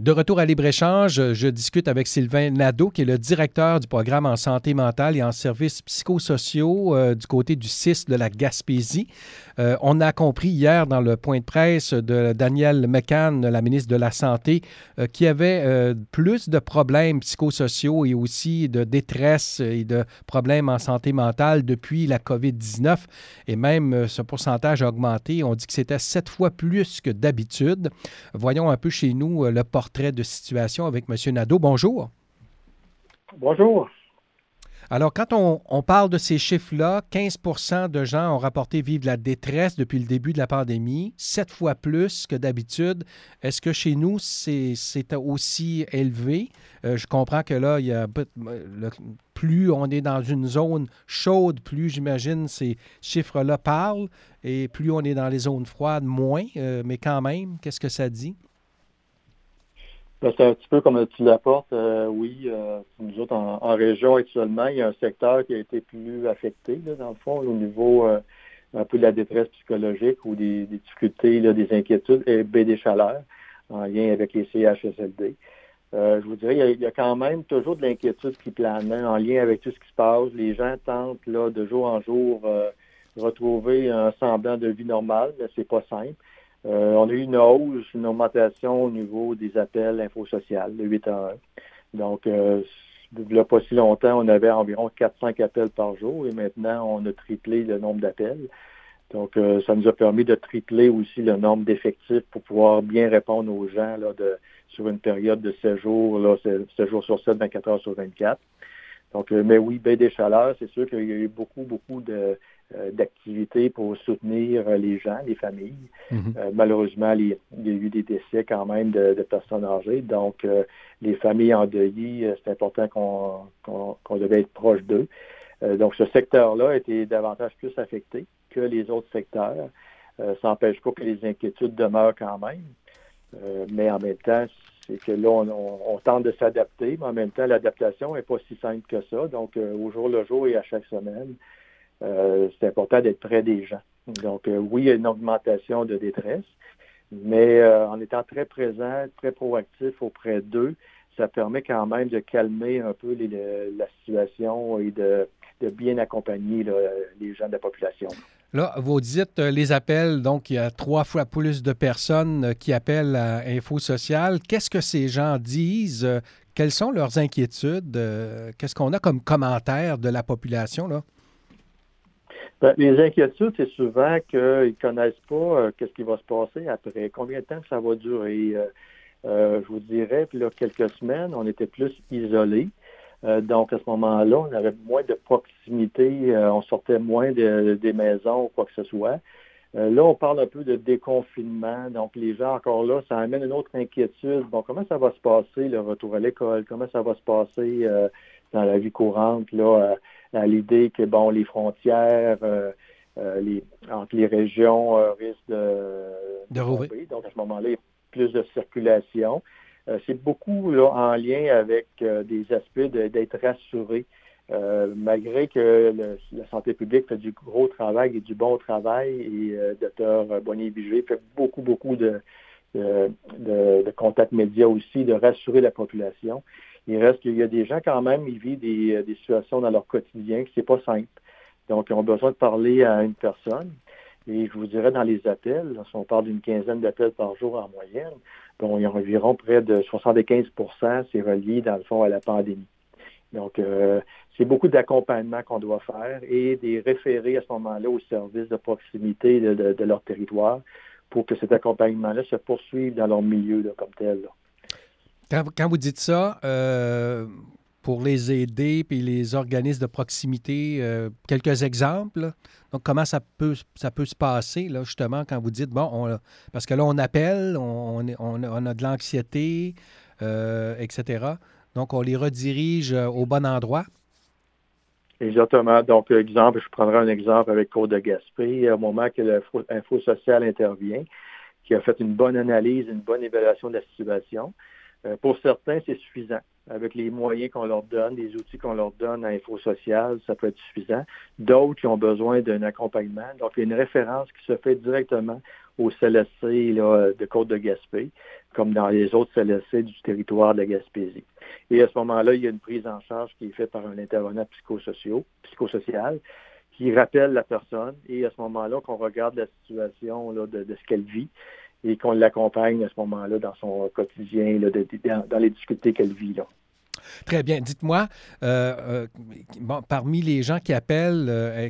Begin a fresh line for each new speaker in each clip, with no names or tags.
De retour à Libre-Échange, je discute avec Sylvain Nadeau, qui est le directeur du programme en santé mentale et en services psychosociaux du côté du CIS de la Gaspésie. On a compris hier dans le point de presse de Danielle McCann, la ministre de la Santé, qu'il y avait plus de problèmes psychosociaux et aussi de détresse et de problèmes en santé mentale depuis la COVID-19. Et même ce pourcentage a augmenté. On dit que c'était 7 fois plus que d'habitude. Voyons un peu chez nous le portrait de situation avec M. Nadeau. Bonjour.
Bonjour.
Alors, quand on parle de ces chiffres-là, 15 % de gens ont rapporté vivre la détresse depuis le début de la pandémie, 7 fois plus que d'habitude. Est-ce que chez nous, c'est aussi élevé? Je comprends que là, plus on est dans une zone chaude, plus, j'imagine, ces chiffres-là parlent, et plus on est dans les zones froides, moins. Mais quand même, qu'est-ce que ça dit?
C'est un petit peu comme tu l'apportes. Oui, nous autres, en région actuellement, il y a un secteur qui a été plus affecté, là, dans le fond, au niveau un peu de la détresse psychologique ou des difficultés, là, des inquiétudes, et des chaleurs, en lien avec les CHSLD. Je vous dirais, il y a quand même toujours de l'inquiétude qui plane, hein, en lien avec tout ce qui se passe. Les gens tentent là, de jour en jour retrouver un semblant de vie normale, mais c'est pas simple. On a eu une hausse, une augmentation au niveau des appels infosociales de 8 à 1. Donc, il n'y a pas si longtemps, on avait environ 4-5 appels par jour et maintenant, on a triplé le nombre d'appels. Donc, ça nous a permis de tripler aussi le nombre d'effectifs pour pouvoir bien répondre aux gens là, sur une période de 7 jours, là, 7 jours sur 7, 24 heures sur 24. Donc, mais oui, baie des chaleurs, c'est sûr qu'il y a eu beaucoup d'activités pour soutenir les gens, les familles. Malheureusement, il y a eu des décès quand même de personnes âgées. Donc, les familles endeuillées, c'est important qu'on devait être proche d'eux. Donc, ce secteur-là a été davantage plus affecté que les autres secteurs. Ça n'empêche pas que les inquiétudes demeurent quand même. Mais en même temps, c'est que là, on tente de s'adapter, mais en même temps, l'adaptation n'est pas si simple que ça. Donc, au jour le jour et à chaque semaine, c'est important d'être près des gens. Donc, oui, il y a une augmentation de détresse, mais en étant très présent, très proactif auprès d'eux, ça permet quand même de calmer un peu la situation et de bien accompagner là, les gens de la population.
Là, vous dites les appels, donc il y a 3 fois plus de personnes qui appellent à Info Social. Qu'est-ce que ces gens disent? Quelles sont leurs inquiétudes? Qu'est-ce qu'on a comme commentaire de la population, là?
Ben, les inquiétudes, c'est souvent qu'ils ne connaissent pas qu'est-ce qui va se passer après, combien de temps ça va durer. Je vous dirais, puis là, quelques semaines, on était plus isolés. Donc, à ce moment-là, on avait moins de proximité, on sortait moins des maisons ou quoi que ce soit. Là, on parle un peu de déconfinement. Donc, les gens, encore là, ça amène une autre inquiétude. Bon, comment ça va se passer, le retour à l'école? Comment ça va se passer dans la vie courante, là, à l'idée que, bon, les frontières entre les régions risquent de tomber. Donc, à ce moment-là, il y a plus de circulation. C'est beaucoup là, en lien avec des aspects d'être rassuré. Malgré que la santé publique fait du gros travail et du bon travail, et Dr. Bonnier-Vigée fait beaucoup de contacts médias aussi, de rassurer la population. Il reste qu'il y a des gens quand même, ils vivent des situations dans leur quotidien que c'est pas simple. Donc, ils ont besoin de parler à une personne. Et je vous dirais, dans les appels, si on parle d'une quinzaine d'appels par jour en moyenne, bon, il y a environ près de 75 % c'est relié, dans le fond, à la pandémie. Donc, c'est beaucoup d'accompagnement qu'on doit faire et des référés à ce moment-là aux services de proximité de leur territoire pour que cet accompagnement-là se poursuive dans leur milieu là, comme tel. Là.
Quand vous dites ça, pour les aider puis les organismes de proximité, quelques exemples. Donc, comment ça peut se passer, là, justement, quand vous dites, bon, parce que là, on appelle, on a de l'anxiété, etc. Donc, on les redirige au bon endroit.
Exactement. Donc, exemple, je prendrai un exemple avec Côte-de-Gaspé. Au moment que l'Info Social intervient, qui a fait une bonne analyse, une bonne évaluation de la situation, pour certains, c'est suffisant. Avec les moyens qu'on leur donne, les outils qu'on leur donne à Info Social, ça peut être suffisant. D'autres qui ont besoin d'un accompagnement. Donc, il y a une référence qui se fait directement au CLSC là, de Côte-de-Gaspé, comme dans les autres CLSC du territoire de la Gaspésie. Et à ce moment-là, il y a une prise en charge qui est faite par un intervenant psychosocial, qui rappelle la personne, et à ce moment-là, qu'on regarde la situation là, de ce qu'elle vit, et qu'on l'accompagne à ce moment-là dans son quotidien, là, dans les difficultés qu'elle vit, là.
Très bien. Dites-moi, parmi les gens qui appellent,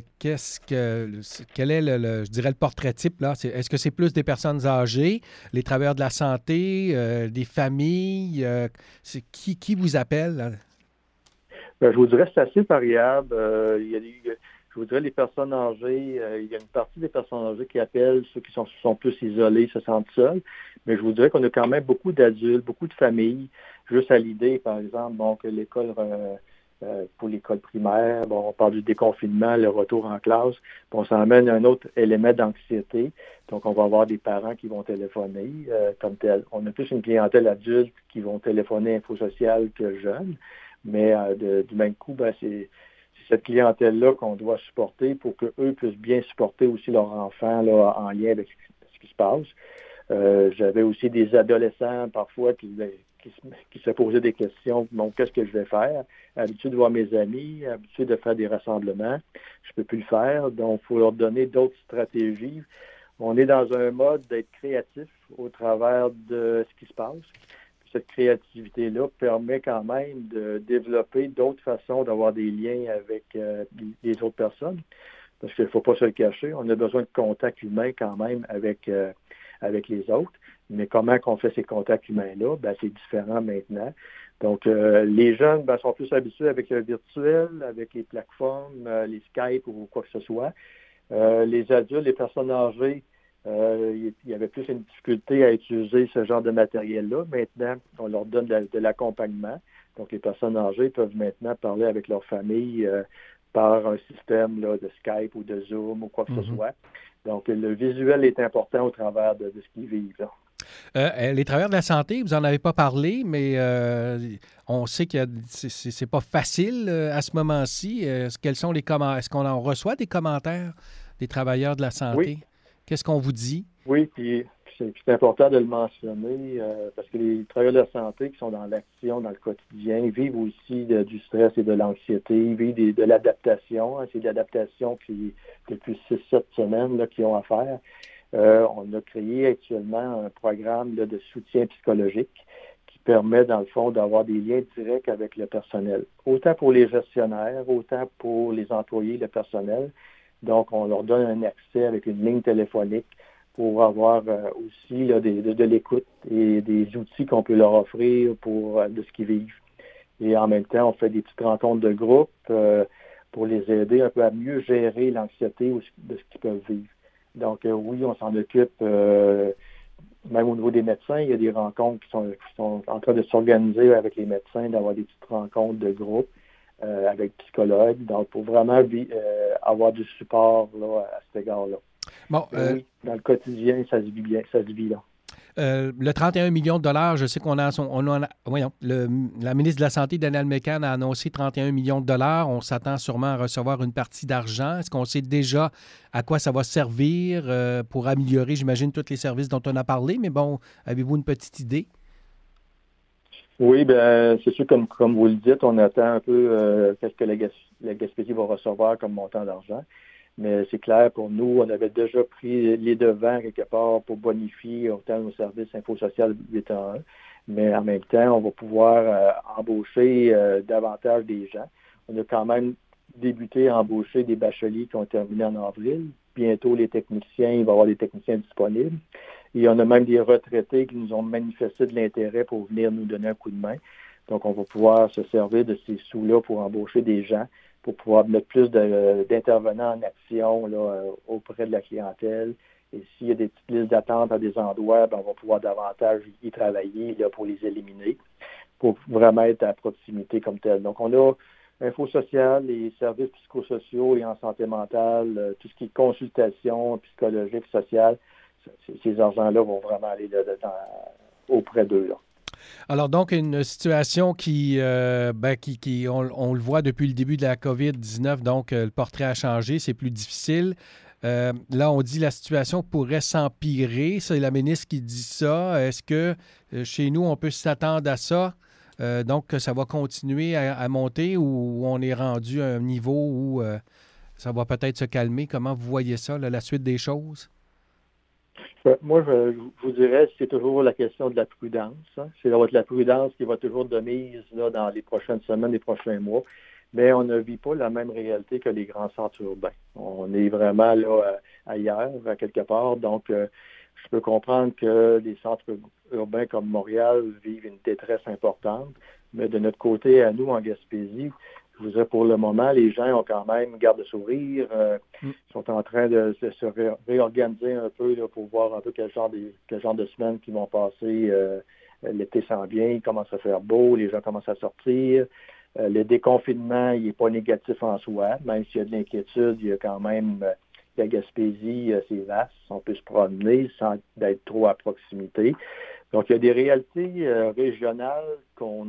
quel est je dirais, le portrait type, là? Est-ce que c'est plus des personnes âgées, les travailleurs de la santé, des familles? C'est qui vous appelle, là?
Je vous dirais que c'est assez variable. Je vous dirais les personnes âgées, il y a une partie des personnes âgées qui appellent, ceux qui sont plus isolés, se sentent seuls. Mais je vous dirais qu'on a quand même beaucoup d'adultes, beaucoup de familles. Juste à l'idée, par exemple, que l'école, pour l'école primaire, on parle du déconfinement, le retour en classe, on s'emmène un autre élément d'anxiété. Donc, on va avoir des parents qui vont téléphoner comme tel. On a plus une clientèle adulte qui vont téléphoner infosocial que jeunes. Mais du même coup, c'est cette clientèle-là qu'on doit supporter pour qu'eux puissent bien supporter aussi leurs enfants là, en lien avec ce qui se passe. J'avais aussi des adolescents parfois qui se posaient des questions. Donc, qu'est-ce que je vais faire? Habitué de voir mes amis, habitué de faire des rassemblements. Je peux plus le faire. Donc, il faut leur donner d'autres stratégies. On est dans un mode d'être créatif au travers de ce qui se passe. Cette créativité-là permet quand même de développer d'autres façons d'avoir des liens avec les autres personnes. Parce qu'il ne faut pas se le cacher, on a besoin de contact humain quand même avec les autres. Mais comment qu'on fait ces contacts humains-là? C'est différent maintenant. Donc, les jeunes sont plus habitués avec le virtuel, avec les plateformes, les Skype ou quoi que ce soit. Les adultes, les personnes âgées, il y avait plus une difficulté à utiliser ce genre de matériel-là. Maintenant, on leur donne de l'accompagnement. Donc, les personnes âgées peuvent maintenant parler avec leur famille par un système là, de Skype ou de Zoom ou quoi que ce soit. Donc, le visuel est important au travers de ce qu'ils vivent, là.
Les travailleurs de la santé, vous n'en avez pas parlé, mais on sait que c'est pas facile à ce moment-ci. Quels sont les commentaires? Est-ce qu'on en reçoit des commentaires des travailleurs de la santé?
Oui.
Qu'est-ce qu'on vous dit?
Oui, puis c'est important de le mentionner parce que les travailleurs de la santé qui sont dans l'action, dans le quotidien, vivent aussi du stress et de l'anxiété, vivent de l'adaptation. C'est de l'adaptation qui, depuis 6-7 semaines, là, qu'ils ont à faire. On a créé actuellement un programme là, de soutien psychologique qui permet, dans le fond, d'avoir des liens directs avec le personnel, autant pour les gestionnaires, autant pour les employés, le personnel. Donc, on leur donne un accès avec une ligne téléphonique pour avoir aussi là, de l'écoute et des outils qu'on peut leur offrir pour de ce qu'ils vivent. Et en même temps, on fait des petites rencontres de groupe pour les aider un peu à mieux gérer l'anxiété de ce qu'ils peuvent vivre. Donc, oui, on s'en occupe, même au niveau des médecins, il y a des rencontres qui sont en train de s'organiser avec les médecins, d'avoir des petites rencontres de groupe avec psychologues, donc pour vraiment avoir du support là, à cet égard-là.
Bon,
oui, dans le quotidien, ça se vit bien, ça se vit là.
Le 31 millions de dollars, je sais la ministre de la Santé, Danielle McCann, a annoncé 31 millions de dollars. On s'attend sûrement à recevoir une partie d'argent. Est-ce qu'on sait déjà à quoi ça va servir pour améliorer, j'imagine, tous les services dont on a parlé? Mais bon, avez-vous une petite idée?
Oui, c'est sûr, comme vous le dites, on attend un peu qu'est-ce que la Gaspésie va recevoir comme montant d'argent. Mais c'est clair, pour nous, on avait déjà pris les devants quelque part pour bonifier autant nos services infosocial 811. Mais en même temps, on va pouvoir embaucher davantage des gens. On a quand même débuté à embaucher des bacheliers qui ont terminé en avril. Bientôt, les techniciens, il va y avoir des techniciens disponibles. Et on a même des retraités qui nous ont manifesté de l'intérêt pour venir nous donner un coup de main. Donc, on va pouvoir se servir de ces sous-là pour embaucher des gens, pour pouvoir mettre plus d'intervenants en action là, auprès de la clientèle. Et s'il y a des petites listes d'attente à des endroits, on va pouvoir davantage y travailler là, pour les éliminer, pour vraiment être à proximité comme tel. Donc, on a infosocial, les services psychosociaux et en santé mentale, tout ce qui est consultation psychologique, sociale, ces argents-là vont vraiment aller auprès d'eux, là.
Alors donc, une situation qui on le voit depuis le début de la COVID-19, donc le portrait a changé, c'est plus difficile. Là, on dit que la situation pourrait s'empirer. C'est la ministre qui dit ça. Est-ce que chez nous, on peut s'attendre à ça? Donc, que ça va continuer à monter ou on est rendu à un niveau où ça va peut-être se calmer? Comment vous voyez ça, là, la suite des choses?
Moi, je vous dirais, c'est toujours la question de la prudence. Hein. C'est la prudence qui va toujours de mise là, dans les prochaines semaines, les prochains mois. Mais on ne vit pas la même réalité que les grands centres urbains. On est vraiment là ailleurs, à quelque part. Donc, je peux comprendre que les centres urbains comme Montréal vivent une détresse importante. Mais de notre côté, à nous, en Gaspésie, je vous dirais, pour le moment, les gens ont quand même garde le sourire, sont en train de se réorganiser un peu là, pour voir un peu quel genre de semaines qui vont passer. L'été s'en vient, il commence à faire beau, les gens commencent à sortir. Le déconfinement, il n'est pas négatif en soi, même s'il y a de l'inquiétude, il y a quand même la Gaspésie, c'est vaste, on peut se promener sans être trop à proximité. Donc, il y a des réalités régionales qu'on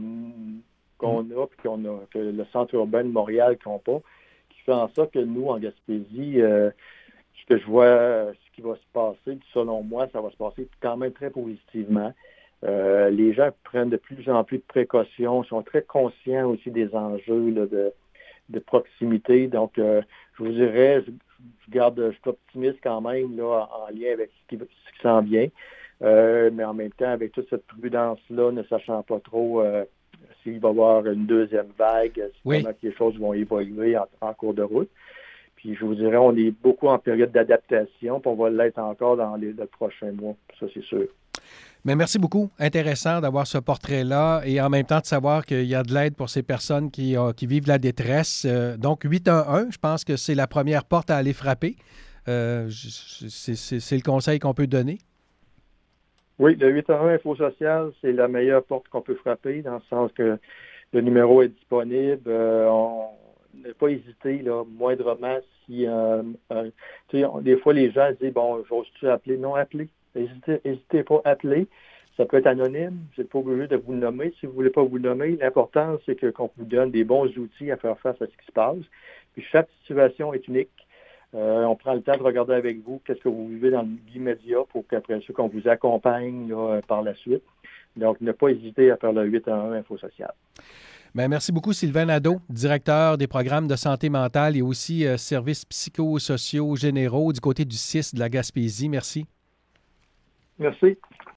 a, puis que le centre urbain de Montréal n'a pas, qui fait en sorte que nous, en Gaspésie, ce que je vois, ce qui va se passer, selon moi, ça va se passer quand même très positivement. Les gens prennent de plus en plus de précautions, sont très conscients aussi des enjeux là, de proximité. Donc, je vous dirais, je suis optimiste quand même là, en lien avec ce qui s'en vient. Mais en même temps, avec toute cette prudence-là, ne sachant pas trop s'il va y avoir une deuxième vague, comment les choses vont évoluer en cours de route. Puis je vous dirais, on est beaucoup en période d'adaptation, puis on va l'être encore dans les prochains mois, ça c'est sûr.
Mais merci beaucoup. Intéressant d'avoir ce portrait-là et en même temps de savoir qu'il y a de l'aide pour ces personnes qui vivent la détresse. Donc, 811, je pense que c'est la première porte à aller frapper. C'est le conseil qu'on peut donner.
Oui, le 811 Info Social, c'est la meilleure porte qu'on peut frapper dans le sens que le numéro est disponible. On n'a pas hésité, là, moindrement, si... des fois, les gens disent, bon, j'ose-tu appeler? Non, appelez. N'hésitez pas à appeler. Ça peut être anonyme. Vous n'êtes pas obligé de vous nommer. Si vous ne voulez pas vous nommer, l'important, c'est qu'on vous donne des bons outils à faire face à ce qui se passe. Puis chaque situation est unique. On prend le temps de regarder avec vous qu'est-ce que vous vivez dans l'immédiat pour qu'après ça, qu'on vous accompagne là, par la suite. Donc, ne pas hésiter à faire le 811 Info Social.
Bien, merci beaucoup, Sylvain Nadeau, directeur des programmes de santé mentale et aussi services psychosociaux généraux du côté du CIS de la Gaspésie. Merci.
Merci.